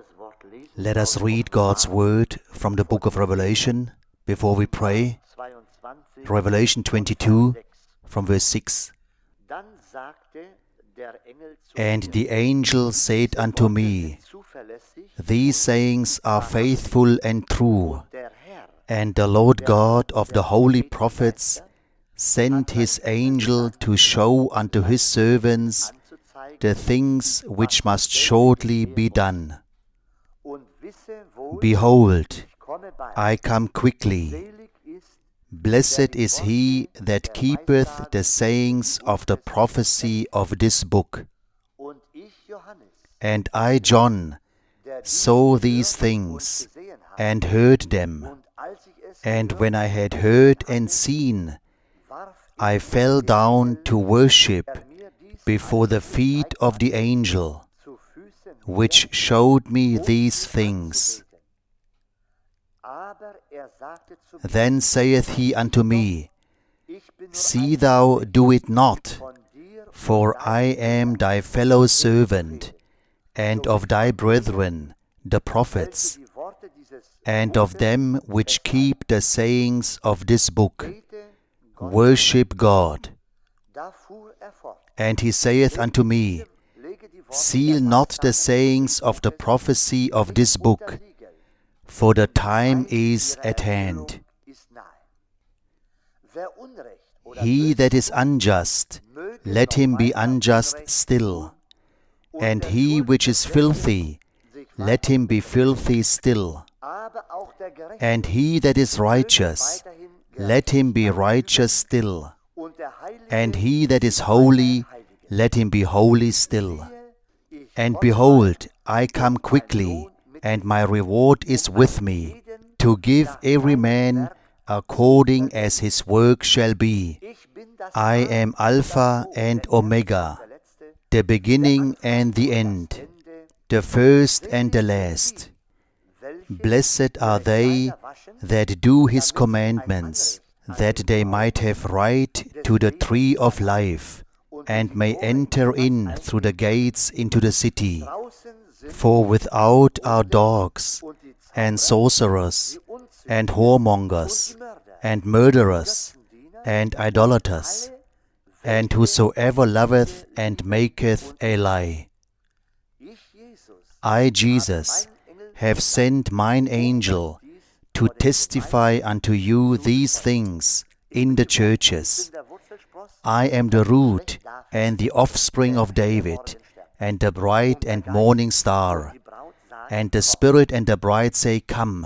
Let us read God's Word from the book of Revelation before we pray. Revelation 22 from verse 6. And the angel said unto me, These sayings are faithful and true, and the Lord God of the holy prophets sent his angel to show unto his servants the things which must shortly be done. Behold, I come quickly. Blessed is he that keepeth the sayings of the prophecy of this book. And I, John, saw these things, and heard them. And when I had heard and seen, I fell down to worship before the feet of the angel, which showed me these things. Then saith he unto me, See thou do it not, for I am thy fellow servant, and of thy brethren, the prophets, and of them which keep the sayings of this book. Worship God. And he saith unto me, Seal not the sayings of the prophecy of this book, for the time is at hand. He that is unjust, let him be unjust still. And he which is filthy, let him be filthy still. And he that is righteous, let him be righteous still. And he that is holy, let him be holy still. And behold, I come quickly, and my reward is with me, to give every man according as his work shall be. I am Alpha and Omega, the beginning and the end, the first and the last. Blessed are they that do his commandments, that they might have right to the tree of life, and may enter in through the gates into the city. For without are dogs, and sorcerers, and whoremongers, and murderers, and idolaters, and whosoever loveth and maketh a lie. I, Jesus, have sent mine angel to testify unto you these things in the churches. I am the root and the offspring of David, and the bright and morning star. And the Spirit and the bride say, Come.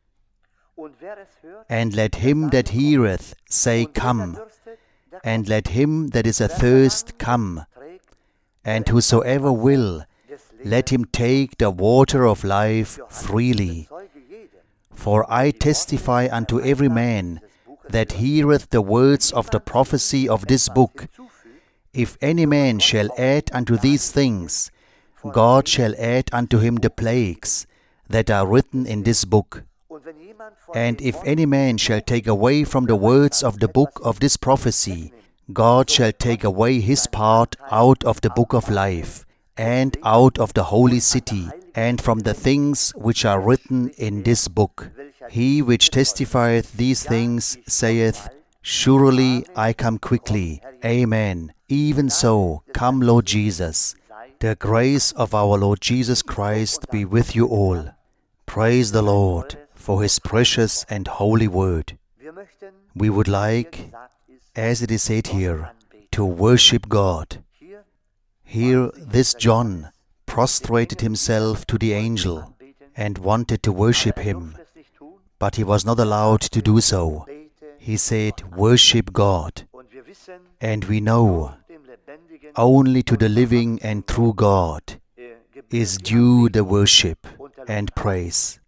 And let him that heareth say, Come. And let him that is athirst come. And whosoever will, let him take the water of life freely. For I testify unto every man that heareth the words of the prophecy of this book, if any man shall add unto these things, God shall add unto him the plagues that are written in this book. And if any man shall take away from the words of the book of this prophecy, God shall take away his part out of the book of life, and out of the holy city, and from the things which are written in this book. He which testifieth these things saith, Surely I come quickly. Amen. Even so, come, Lord Jesus. The grace of our Lord Jesus Christ be with you all. Praise the Lord for his precious and holy word. We would like, as it is said here, to worship God. Here this John prostrated himself to the angel and wanted to worship him, but he was not allowed to do so. He said, Worship God. And we know only to the living and true God is due the worship and praise.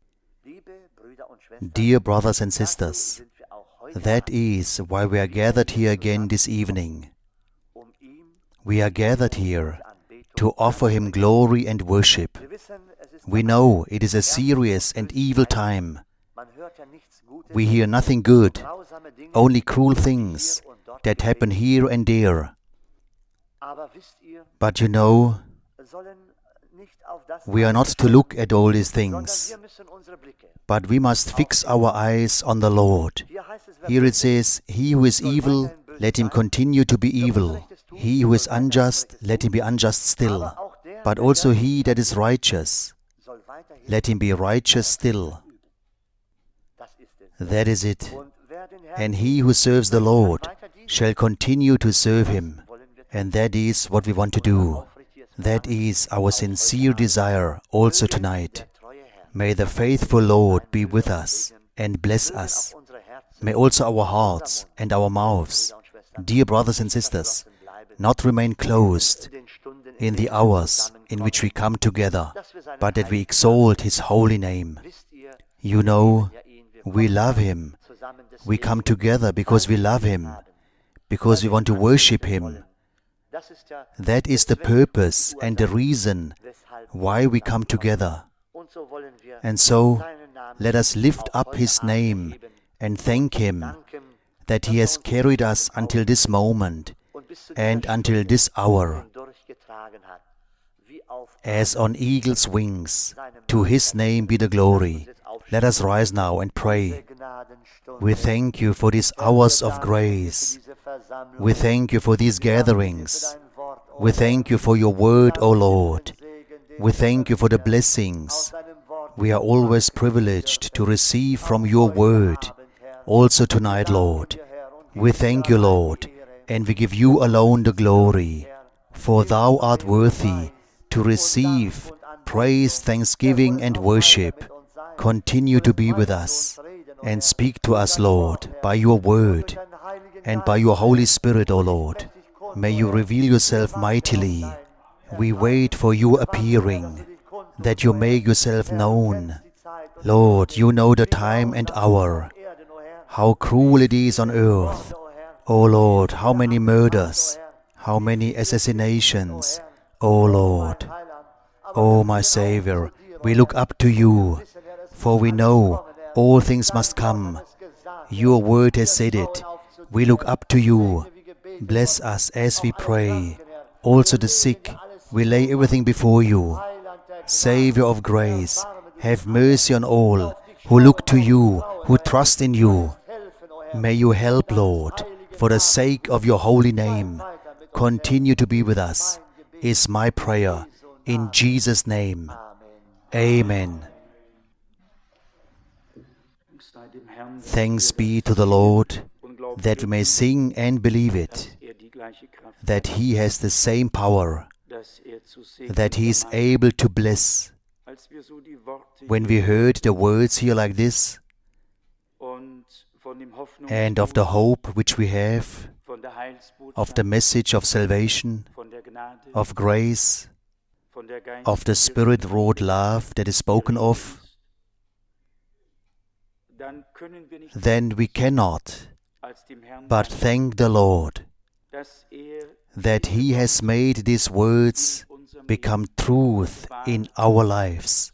Dear brothers and sisters, that is why we are gathered here again this evening. We are gathered here to offer him glory and worship. We know it is a serious and evil time. We hear nothing good, only cruel things that happen here and there. But you know, We are not to look at all these things, but we must fix our eyes on the Lord. Here it says, he who is evil, let him continue to be evil. He who is unjust, let him be unjust still. But also he that is righteous, let him be righteous still. That is it. And he who serves the Lord shall continue to serve him. And that is what we want to do. That is our sincere desire also tonight. May the faithful Lord be with us and bless us. May also our hearts and our mouths, dear brothers and sisters, not remain closed in the hours in which we come together, but that we exalt His holy name. You know, we love Him. We come together because we love Him, because we want to worship Him. That is the purpose and the reason why we come together. And so, let us lift up His name and thank Him that He has carried us until this moment and until this hour. As on eagle's wings, to His name be the glory. Let us rise now and pray. We thank You for these hours of grace. We thank You for these gatherings. We thank You for Your word, O Lord. We thank You for the blessings. We are always privileged to receive from Your word. Also tonight, Lord. We thank You, Lord, and we give You alone the glory. For Thou art worthy to receive praise, thanksgiving, and worship. Continue to be with us and speak to us, Lord, by Your word and by Your Holy Spirit, O Lord. May You reveal Yourself mightily. We wait for Your appearing, that You make Yourself known. Lord, You know the time and hour. How cruel it is on earth. O Lord, how many murders, how many assassinations. O Lord, O my Savior, we look up to You, for we know all things must come. Your word has said it. We look up to You. Bless us as we pray. Also the sick, we lay everything before You. Savior of grace, have mercy on all who look to You, who trust in You. May You help, Lord, for the sake of Your holy name. Continue to be with us, is my prayer. In Jesus' name, Amen. Thanks be to the Lord, that we may sing and believe it, that He has the same power, that He is able to bless. When we heard the words here like this, and of the hope which we have, of the message of salvation, of grace, of the Spirit-wrought love that is spoken of, then we cannot but thank the Lord that He has made these words become truth in our lives.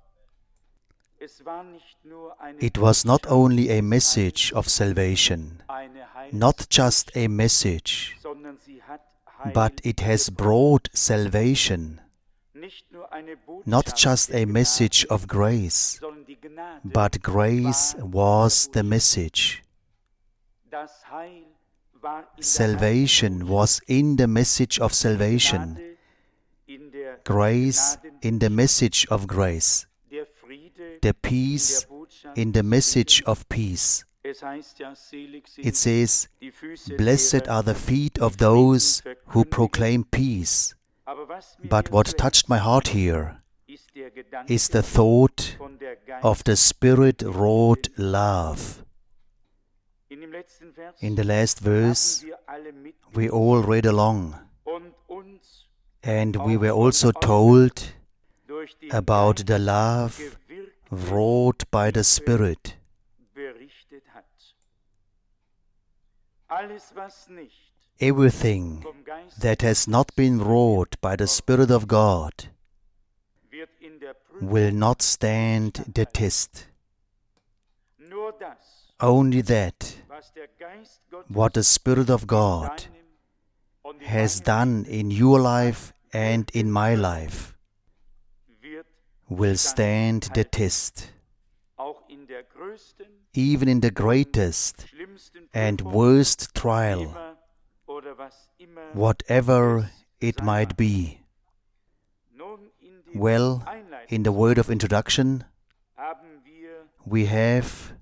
It was not only a message of salvation, not just a message, but it has brought salvation. Not just a message of grace, but grace was the message. Salvation was in the message of salvation. Grace in the message of grace. The peace in the message of peace. It says, "Blessed are the feet of those who proclaim peace." But what touched my heart here is the thought of the Spirit-wrought love. In the last verse, we all read along, and we were also told about the love wrought by the Spirit. Everything that has not been wrought by the Spirit of God will not stand the test. Only that, what the Spirit of God has done in your life and in my life, will stand the test. Even in the greatest and worst trial, whatever it might be. Well, in the word of introduction, we have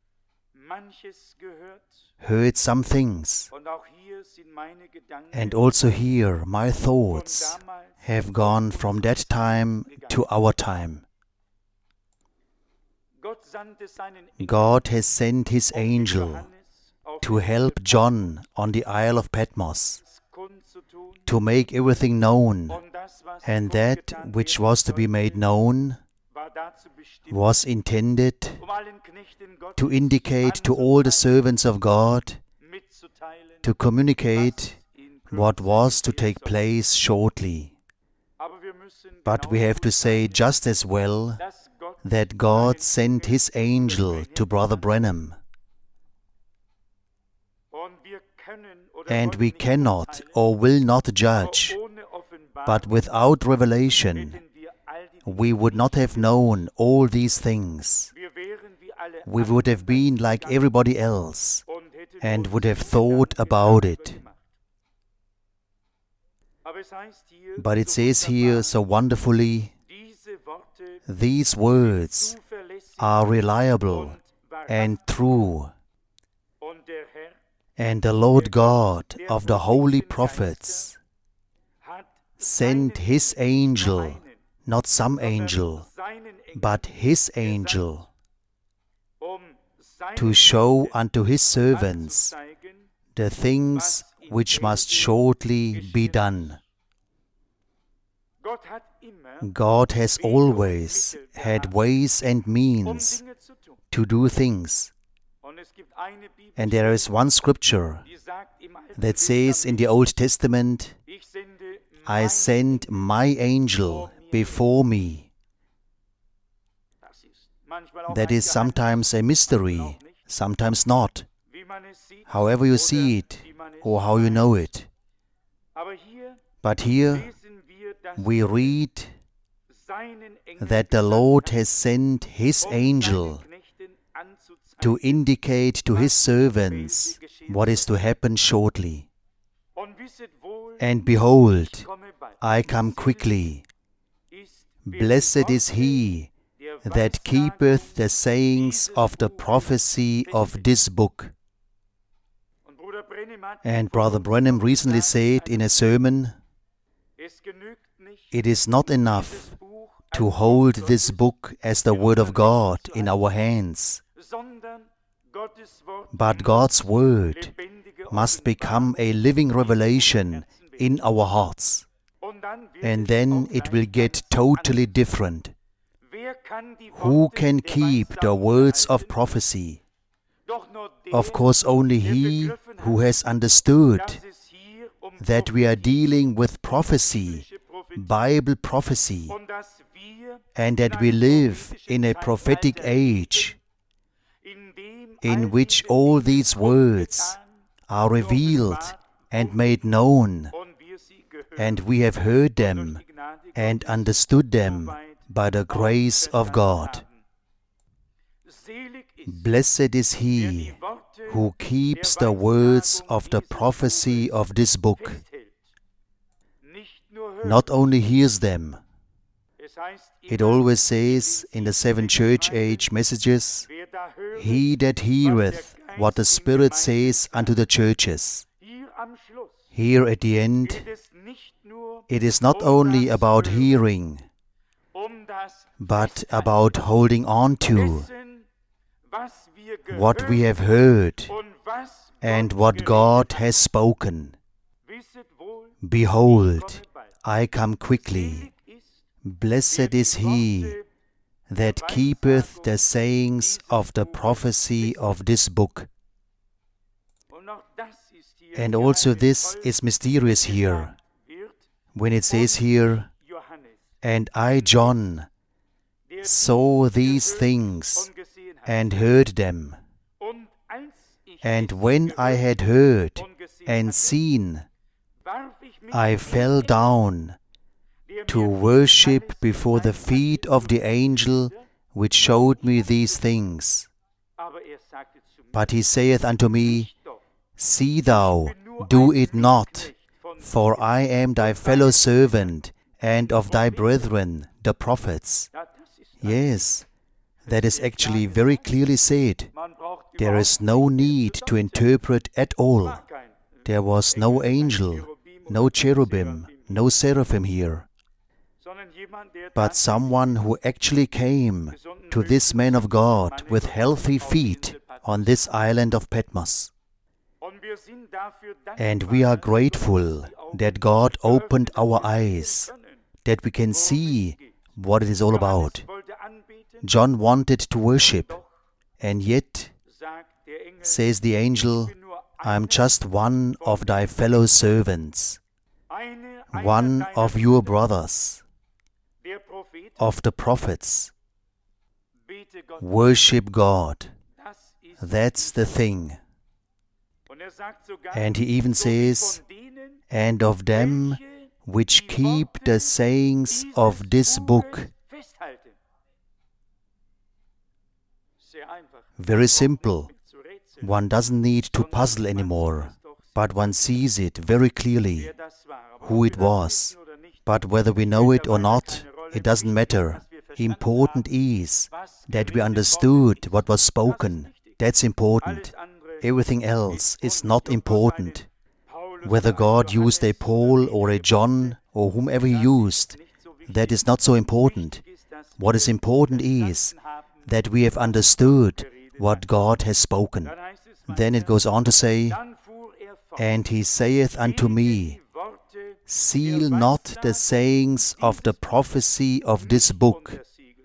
heard some things, and also here my thoughts have gone from that time to our time. God has sent His angel to help John on the Isle of Patmos, to make everything known, and that which was to be made known was intended to indicate to all the servants of God, to communicate what was to take place shortly. But we have to say just as well that God sent His angel to Brother Branham. And we cannot or will not judge, but without revelation we would not have known all these things. We would have been like everybody else and would have thought about it. But it says here so wonderfully, these words are reliable and true, and the Lord God of the holy prophets sent His angel, not some angel, but His angel, to show unto His servants the things which must shortly be done. God has always had ways and means to do things. And there is one scripture that says in the Old Testament, I send my angel before me. That is sometimes a mystery, sometimes not. However you see it or how you know it. But here we read that the Lord has sent His angel to indicate to His servants what is to happen shortly. And behold, I come quickly. Blessed is he that keepeth the sayings of the prophecy of this book. And Brother Branham recently said in a sermon, it is not enough to hold this book as the Word of God in our hands, but God's Word must become a living revelation in our hearts, and then it will get totally different. Who can keep the words of prophecy? Of course, only he who has understood that we are dealing with prophecy, Bible prophecy, and that we live in a prophetic age in which all these words are revealed and made known, and we have heard them and understood them by the grace of God. Blessed is he who keeps the words of the prophecy of this book. Not only hears them. It always says in the 7 church age messages, he that heareth what the Spirit says unto the churches. Here at the end, it is not only about hearing, but about holding on to what we have heard and what God has spoken. Behold, I come quickly. Blessed is he that keepeth the sayings of the prophecy of this book. And also this is mysterious here, when it says here, and I, John, saw these things and heard them. And when I had heard and seen, I fell down to worship before the feet of the angel which showed me these things. But he saith unto me, See thou, do it not, for I am thy fellow servant and of thy brethren, the prophets. Yes, that is actually very clearly said. There is no need to interpret at all. There was no angel, no cherubim, no seraphim here, but someone who actually came to this man of God with healthy feet on this island of Patmos. And we are grateful that God opened our eyes, that we can see what it is all about. John wanted to worship, and yet, says the angel, I am just one of thy fellow servants, one of your brothers, of the prophets. Worship God. That's the thing. And he even says, and of them which keep the sayings of this book. Very simple. One doesn't need to puzzle anymore, but one sees it very clearly, who it was. But whether we know it or not, it doesn't matter. Important is that we understood what was spoken. That's important. Everything else is not important. Whether God used a Paul or a John or whomever he used, that is not so important. What is important is that we have understood what God has spoken. Then it goes on to say, and he saith unto me, Seal not the sayings of the prophecy of this book.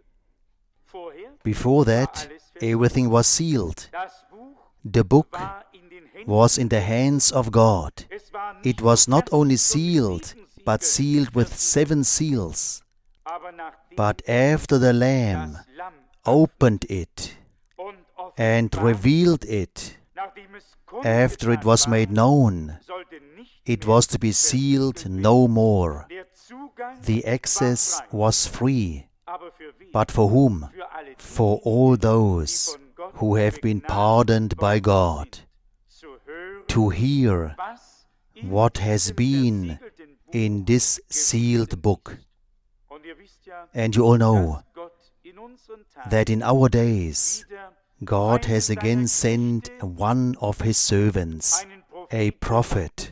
Before that, everything was sealed. The book was in the hands of God. It was not only sealed, but sealed with 7 seals. But after the Lamb opened it and revealed it, after it was made known, it was to be sealed no more. The access was free. But for whom? For all those who have been pardoned by God, to hear what has been in this sealed book. And you all know that in our days, God has again sent one of his servants, a prophet.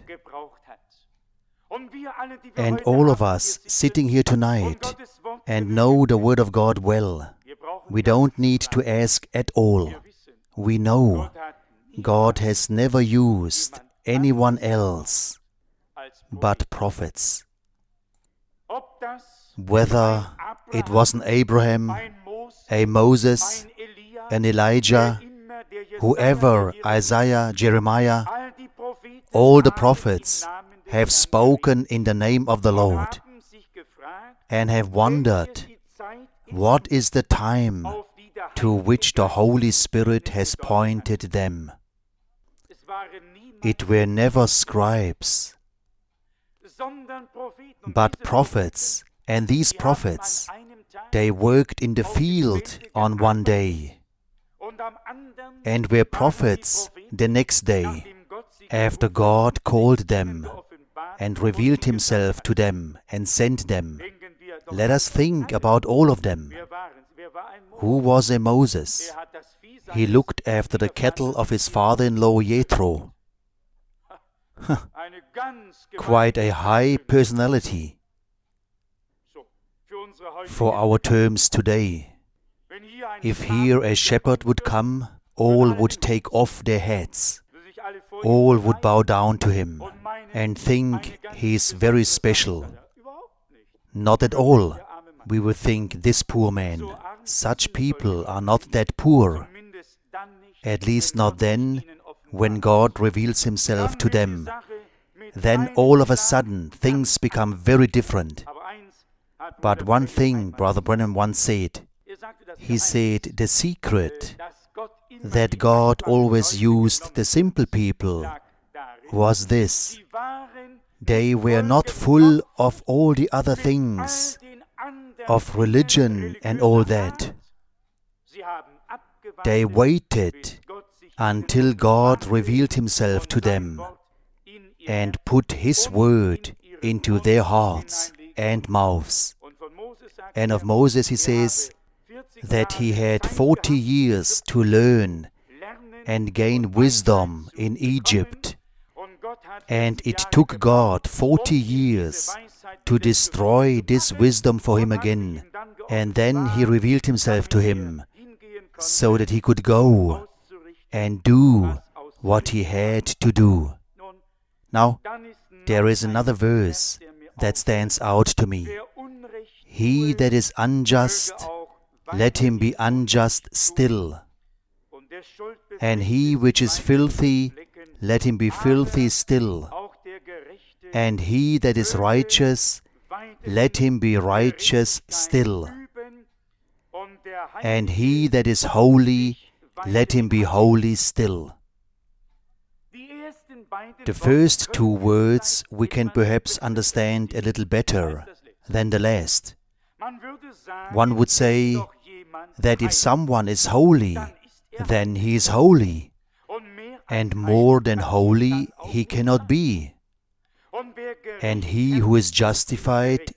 And all of us sitting here tonight and know the Word of God well, we don't need to ask at all. We know God has never used anyone else but prophets. Whether it was an Abraham, a Moses, an Elijah, whoever, Isaiah, Jeremiah, all the prophets have spoken in the name of the Lord and have wondered, what is the time to which the Holy Spirit has pointed them? It were never scribes, but prophets. And these prophets, they worked in the field on one day and were prophets the next day, after God called them and revealed himself to them and sent them. Let us think about all of them. Who was a Moses? He looked after the cattle of his father-in-law Jethro. Quite a high personality for our terms today. If here a shepherd would come, all would take off their hats. All would bow down to him and think he is very special. Not at all. We would think, this poor man. Such people are not that poor. At least not then, when God reveals himself to them. Then all of a sudden things become very different. But one thing Brother Branham once said, he said the secret that God always used the simple people was this: They were not full of all the other things, of religion and all that. They waited until God revealed Himself to them and put His word into their hearts and mouths. And of Moses he says that he had 40 years to learn and gain wisdom in Egypt. And it took God 40 years to destroy this wisdom for him again. And then He revealed Himself to him so that he could go and do what he had to do. Now, there is another verse that stands out to me. He that is unjust, let him be unjust still. And he which is filthy, let him be filthy still. And he that is righteous, let him be righteous still. And he that is holy, let him be holy still. The first two words we can perhaps understand a little better than the last. One would say that if someone is holy, then he is holy, and more than holy he cannot be. And he who is justified,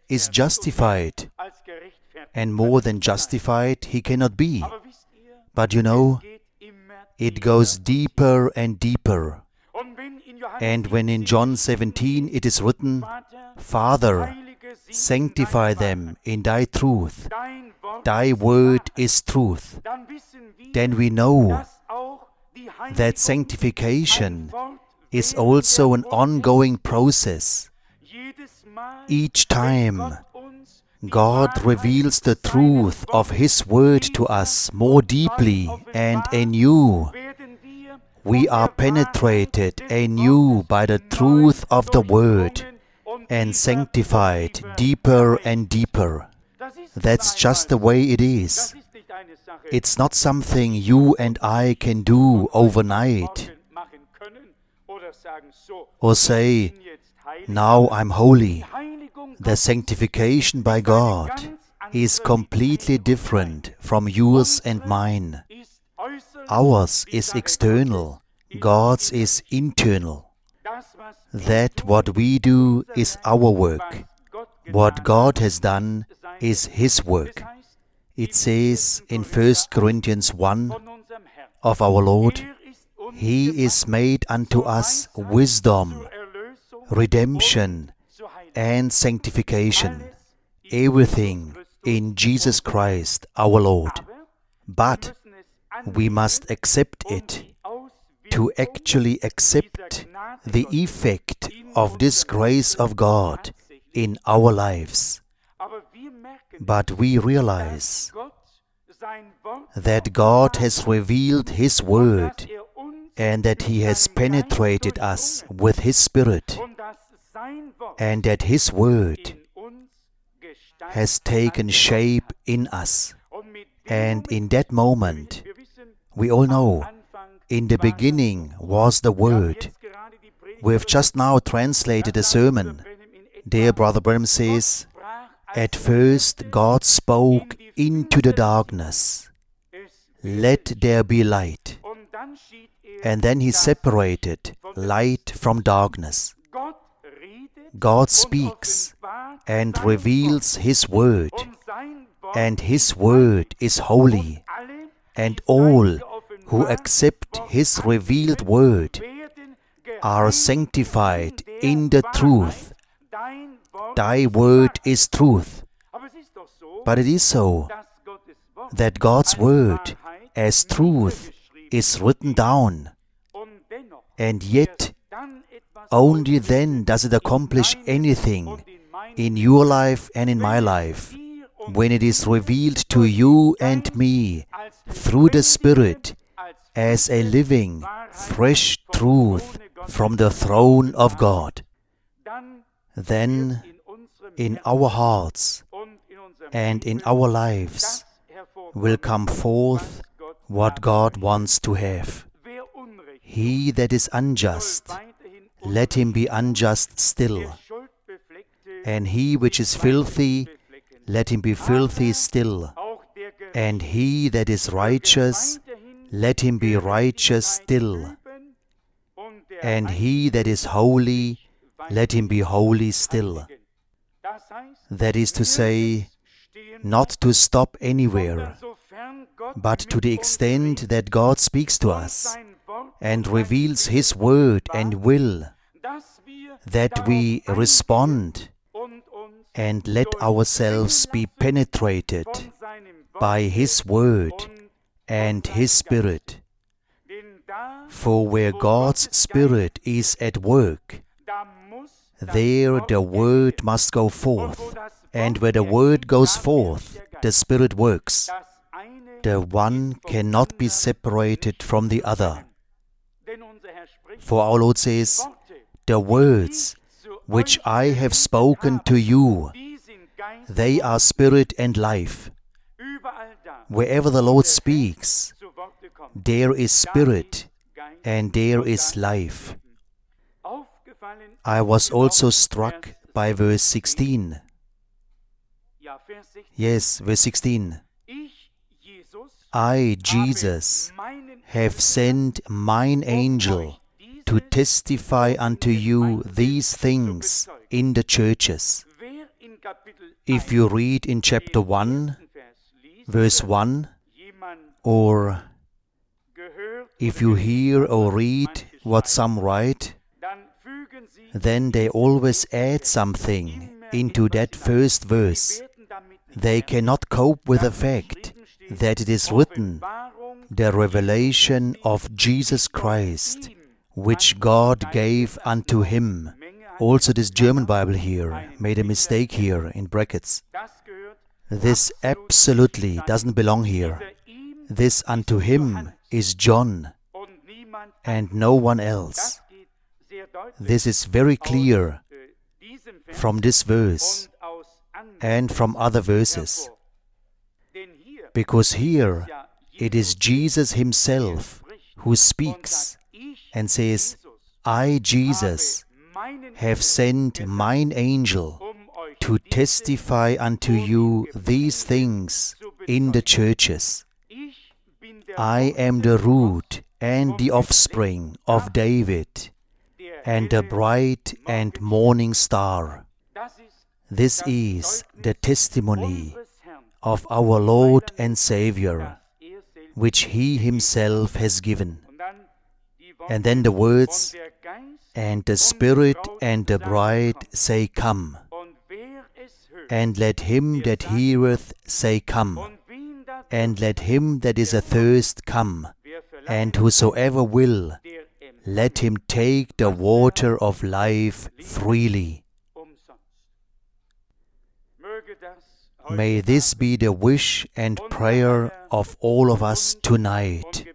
and more than justified he cannot be. But you know, it goes deeper and deeper. And when in John 17 it is written, Father, sanctify them in Thy truth, Thy word is truth, then we know that sanctification is also an ongoing process. Each time God reveals the truth of His word to us more deeply and anew, we are penetrated anew by the truth of the word and sanctified deeper and deeper. That's just the way it is. It's not something you and I can do overnight or say, now I'm holy. The sanctification by God is completely different from yours and mine. Ours is external, God's is internal. That what we do is our work. What God has done is His work. It says in 1 Corinthians 1 of our Lord, He is made unto us wisdom, redemption, and sanctification. Everything in Jesus Christ our Lord. But we must accept it. To actually accept the effect of this grace of God in our lives. But we realize that God has revealed His word and that He has penetrated us with His Spirit and that His word has taken shape in us. And in that moment, we all know, in the beginning was the Word. We have just now translated a sermon. There Brother Branham says, at first God spoke into the darkness, let there be light. And then He separated light from darkness. God speaks and reveals His word, and His word is holy, and all who accept His revealed word are sanctified in the truth. Thy word is truth. But it is so that God's word as truth is written down, and yet only then does it accomplish anything in your life and in my life, when it is revealed to you and me through the Spirit as a living, fresh truth from the throne of God. Then in our hearts and in our lives will come forth what God wants to have. He that is unjust, let him be unjust still. And he which is filthy, let him be filthy still. And he that is righteous, let him be righteous still. And he that is holy, let him be holy still. That is to say, not to stop anywhere, but to the extent that God speaks to us and reveals His word and will, that we respond and let ourselves be penetrated by His word and His Spirit. For where God's Spirit is at work, there the word must go forth. And where the word goes forth, the Spirit works. The one cannot be separated from the other. For our Lord says, the words which I have spoken to you, they are spirit and life. Wherever the Lord speaks, there is spirit and there is life. I was also struck by verse 16. Yes, verse 16. I, Jesus, have sent mine angel to testify unto you these things in the churches. If you read in chapter 1, verse 1, or if you hear or read what some write, then they always add something into that first verse. They cannot cope with the fact that it is written, the revelation of Jesus Christ, which God gave unto Him. Also this German Bible here made a mistake here in brackets. This absolutely doesn't belong here. This unto Him is John and no one else. This is very clear from this verse and from other verses. Because here it is Jesus Himself who speaks and says, I, Jesus, have sent mine angel to testify unto you these things in the churches. I am the root and the offspring of David, and the bright and morning star. This is the testimony of our Lord and Savior, which He Himself has given. And then the words, and the Spirit and the bride say, Come. And let him that heareth say, Come. And let him that is athirst come. And whosoever will, let him take the water of life freely. May this be the wish and prayer of all of us tonight,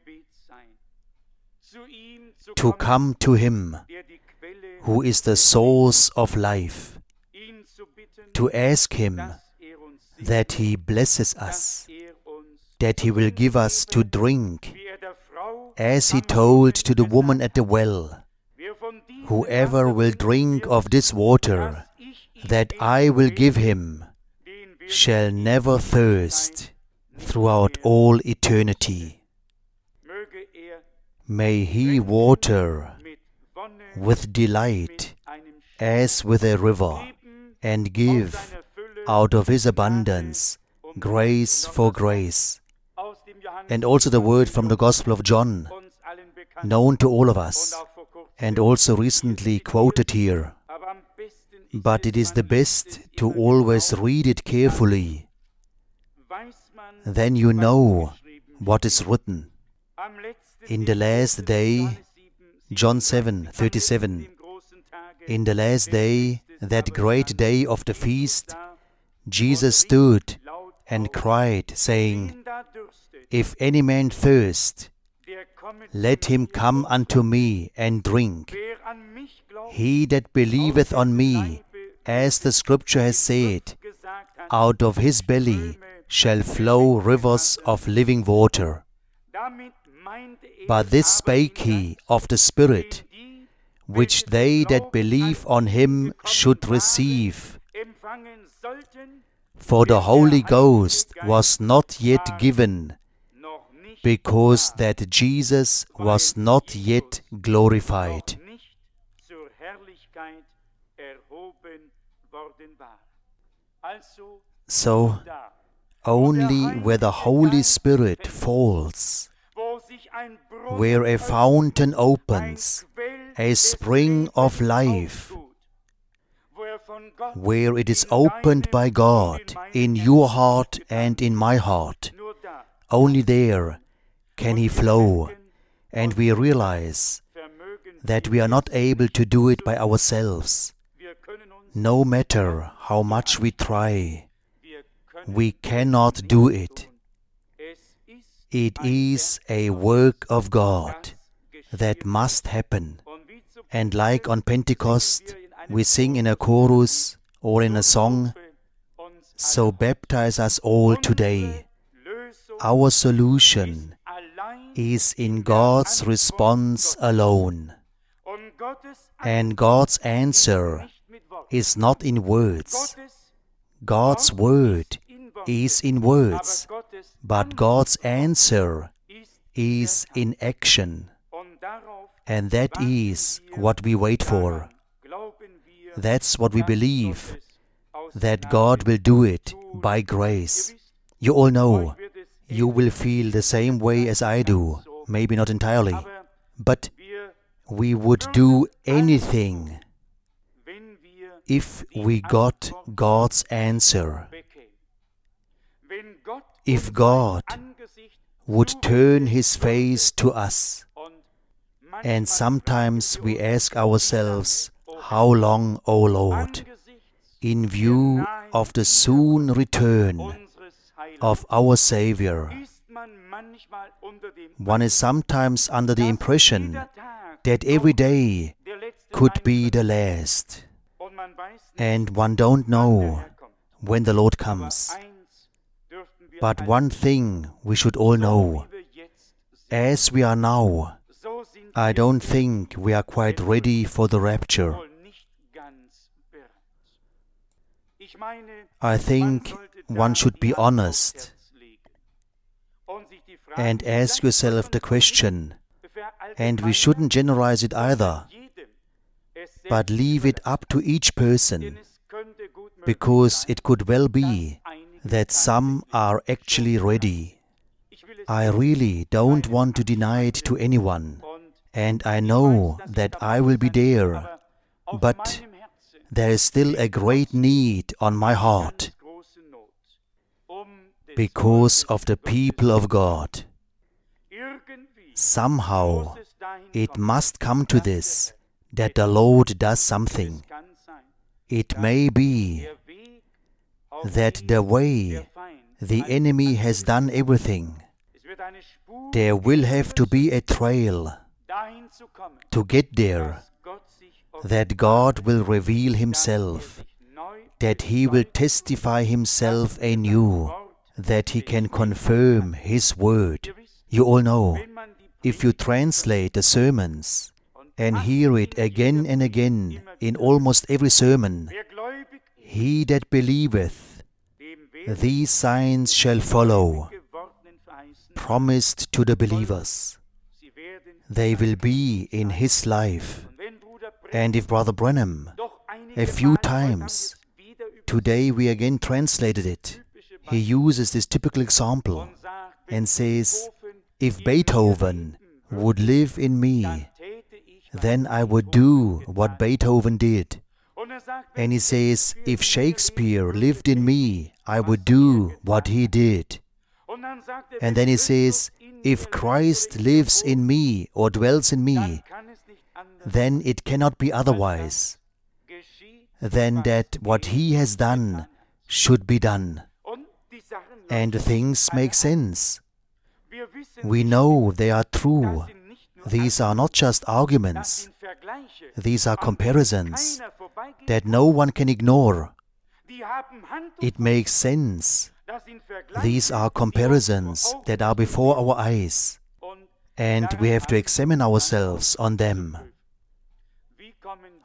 to come to Him, who is the source of life, to ask Him that He blesses us, that He will give us to drink, as He told to the woman at the well, whoever will drink of this water that I will give him shall never thirst throughout all eternity. May he water with delight as with a river, and give out of his abundance grace for grace. And also the word from the Gospel of John, known to all of us, and also recently quoted here. But it is the best to always read it carefully. Then you know what is written. In the last day, John 7:37, in the last day, that great day of the feast, Jesus stood and cried, saying, If any man thirst, let him come unto me and drink. He that believeth on me, as the Scripture has said, out of his belly shall flow rivers of living water. But this spake he of the Spirit, which they that believe on him should receive. For the Holy Ghost was not yet given, because that Jesus was not yet glorified. So, only where the Holy Spirit falls, where a fountain opens, a spring of life, where it is opened by God in your heart and in my heart, only there can He flow, and we realize that we are not able to do it by ourselves. No matter how much we try, we cannot do it. It is a work of God that must happen. And like on Pentecost, we sing in a chorus or in a song, so baptize us all today. Our solution is in God's response alone. And God's answer is not in words. God's word is in words, but God's answer is in action. And that is what we wait for. That's what we believe, that God will do it by grace. You all know, you will feel the same way as I do, maybe not entirely, but we would do anything if we got God's answer. If God would turn His face to us, and sometimes we ask ourselves, how long, O Lord, in view of the soon return of our Savior. One is sometimes under the impression that every day could be the last, and one don't know when the Lord comes. But one thing we should all know, as we are now, I don't think we are quite ready for the rapture. I think one should be honest and ask yourself the question, and we shouldn't generalize it either, but leave it up to each person, because it could well be that some are actually ready. I really don't want to deny it to anyone, and I know that I will be there, but there is still a great need on my heart because of the people of God. Somehow it must come to this, that the Lord does something. It may be that the way the enemy has done everything, there will have to be a trail to get there, that God will reveal Himself, that He will testify Himself anew, that He can confirm His word. You all know, if you translate the sermons and hear it again and again in almost every sermon, he that believeth, these signs shall follow, promised to the believers. They will be in his life. And if Brother Branham, a few times, today we again translated it, he uses this typical example and says, if Beethoven would live in me, then I would do what Beethoven did. And he says, if Shakespeare lived in me, I would do what he did. And then he says, if Christ lives in me or dwells in me, then it cannot be otherwise than that what he has done should be done. And things make sense. We know they are true. These are not just arguments. These are comparisons that no one can ignore. It makes sense. These are comparisons that are before our eyes, and we have to examine ourselves on them.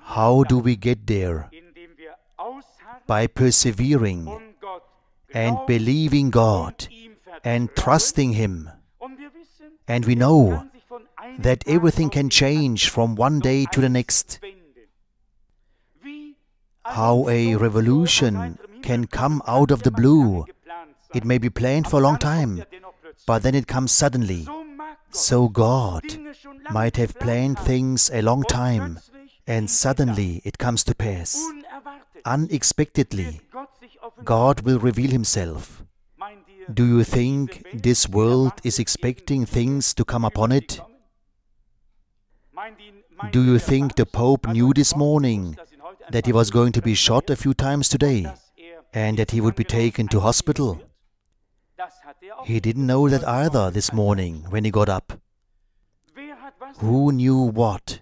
How do we get there? indem wir ausharren By persevering und Gott and glauben believing God und ihm and vertrauen. trusting Him. Und wir wissen, And we es know kann sich von einem that Tag everything auf can den change from one day to the next. wenden. Wie ein How a Sturm so revolution aus heiterem Himmel can come kommen out of the kann, blue. lange geplant sein. It may be planned for a Aber long dann kommt time, dennoch plötzlich. but then it comes suddenly. So mag Gott So God Dinge schon lange might have geplant planned haben. things a long Und time, plötzlich and geschieht suddenly it comes to pass. das. Unerwartet Unexpectedly, wird Gott sich offenbaren. God will reveal Himself. Meint ihr, Do you diese think Welt this world is erwartet expecting irgendwie things to come upon über it? sie kommen? Meint Do ihr, you der think the Papst Pope hat knew heute this Morgen morning gewusst, dass ihn heute ein that he was going to be französischer shot a Präsident few times und today, dass er and that he would be taken to hospital? Das hat er auch He nicht didn't know that gewusst, heute either Morgen this kein morning when he got up. Wer hat was Who knew what?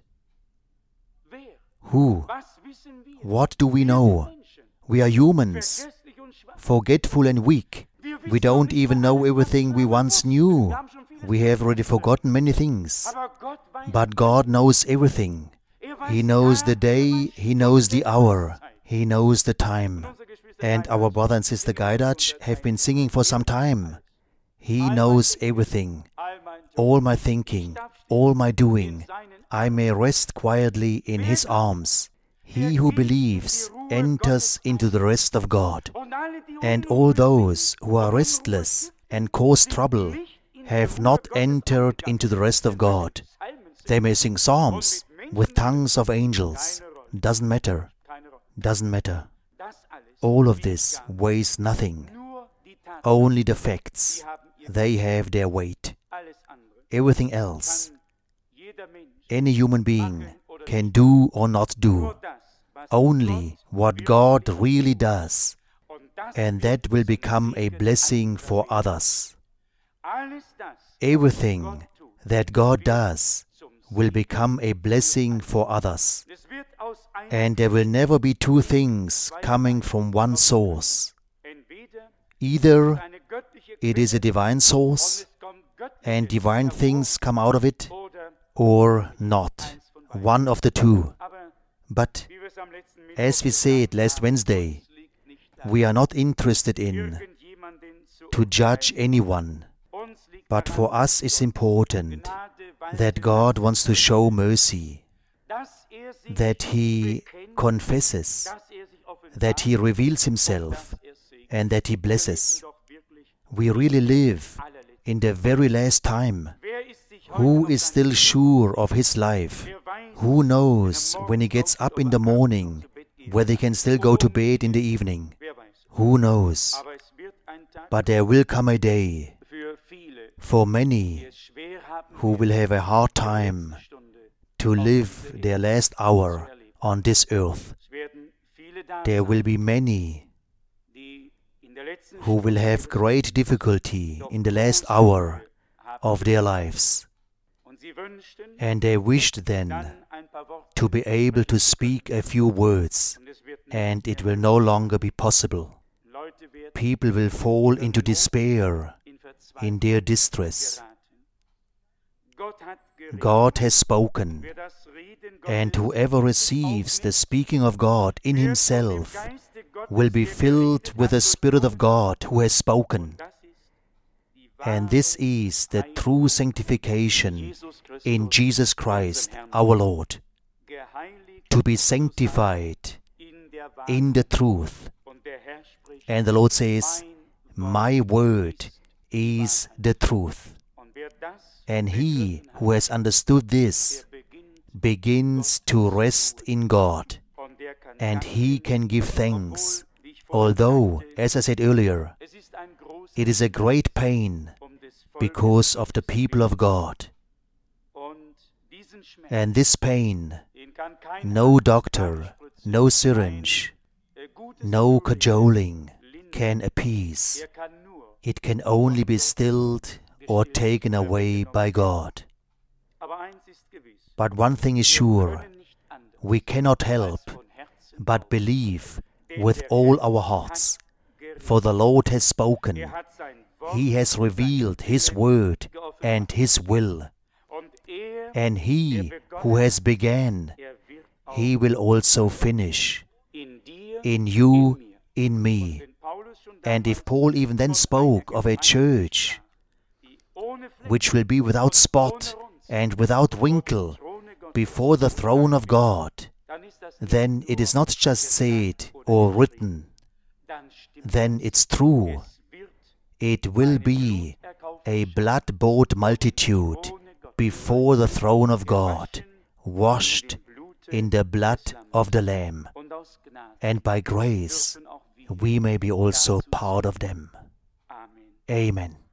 Wer? Who? Was wissen wir? What do we Wir know? sind Menschen, We are humans, vergesslich und schwach. forgetful and weak. Wir We wissen don't noch nicht even mal know alles, was everything wir we einmal once wussten. knew. Wir haben schon vieles We have already vergessen. forgotten many things. Aber Gott weiß But God knows everything. Er weiß He knows Tag the für day, Tag, He knows the Stunde für hour, Zeit. He knows the time. Unsere Geschwister And our brother and sister Gaidach have been singing for some time. He knows everything, all mein Tun. all my thinking, all my doing. In seinen I may rest quietly in His arms. He who believes enters into the rest of God. Und alle, die And unruhig all sind those who are und unruhig restless sind, and cause sind trouble nicht in die have Ruhe not Gottes entered eingegangen. into the rest of God. Psalmen singen, They may sing psalms with tongues of angels. Doesn't matter. keine Rolle. Doesn't matter. Das alles All of wiegt this gar nicht. weighs nothing. Nur die Tatsache, Only the facts. die haben ihr They have their weight. alles andere. Everything else, Kann jeder Mensch any human being can do or not do. nur das, was Only Gott what God really does. und das And wird that will zum become a Segen blessing for anderer others. Menschen. Alles das, Everything Gott tut, that God wird does zum will Segen. become a blessing for others. Es wird aus einer And there will never be two things coming from one source. entweder Either eine göttliche it is a divine und source es kommt göttliches and divine hervor, things come out of it, oder or not. eins von beiden. One of the two. Aber But wie wir es am letzten Mittwoch as we said last gesagt haben, Wednesday, uns liegt nicht daran, we are not interested in irgendjemanden zu to judge urteilen. anyone. Uns liegt But daran, for us it's important Gnade walten that God wants to show mercy, dass sich that He bekennt, confesses, dass sich offenbart, that He reveals und Himself, dass segnet. and that He Wir blesses. leben doch wirklich We really live allerletzte. in the very last time. Wer ist sich heute Who noch is ganz still sicher? sure of his life? Wer weiß, Who knows wenn er when he morgens gets aufsteht, up in ob the er abends noch morning zu Bett gehen whether he kann? can still go to Oder bed in the umgekehrt. evening? Wer weiß. Who knows? Aber es wird ein Tag But there will come a day für viele, for die many es schwer haben who will have a hard time letzte Stunde to live their last hour on this earth. Es werden viele da There sein, will be many die in der letzten who will Stunde have great difficulty doch in the last große hour Mühe haben. of their lives, Und sie wünschten and they wished then dann ein paar Worte to be able to speak a few words, und es wird nicht and it mehr will no longer be possible. Leute werden People will fall into despair in in Verzweiflung their distress. geraten. Gott hat geredet. God has spoken, Wer das Reden and Gottes whoever receives the speaking of God in wird von dem himself Geiste Gottes, will be der filled geredet with the hat, Spirit of durchdrungen. God who has spoken. Das ist die And wahre this is the true sanctification Jesus Christus, in Jesus Christ unseren Herrn, our Lord, geheiligt to be zu sein sanctified in der Wahrheit. in the truth. Und der Herr spricht, And the Lord says, mein My word is the truth. Und wer das And he begriffen hat, who has understood this der beginnt begins to rest in God, und der kann and danken, he can give thanks. obwohl, wie ich vorhin Although, sagte, as I said earlier, es ist ein großer it is a great pain des Volkes because of the people of God. und diesen Schmerz, And this pain, den kann kein no Arzt doctor, abspritzen, no syringe, gutes no Öl cajoling lindern. can appease. Er kann nur, It can only be stilled or taken away by God. aber eins ist gewiss, But one thing is wir sure, können nicht anders, we cannot als help von Herzen but glauben. believe Denn with der all Herr our hat hearts. geredet. For the Lord has spoken, Er hat sein Wort, He has sein revealed His Wille word geoffenbart. and His will. Und er, And He der who has began er wird He will also finish in dir, in you, in mir. in me. Wenn Paulus schon And if damals Paul even then von spoke einer of a Gemeinde church sprach, die ohne Fleck which will be without spot and without wrinkle before the throne of God, dann ist das then it is not just said or written, dann stimmt then it's true. es wird It will be a blood-bought multitude before the throne of God, washed in the blood of the Lamb, und aus Gnade and by grace dürfen auch wir. we may be also part of them. Amen. Amen.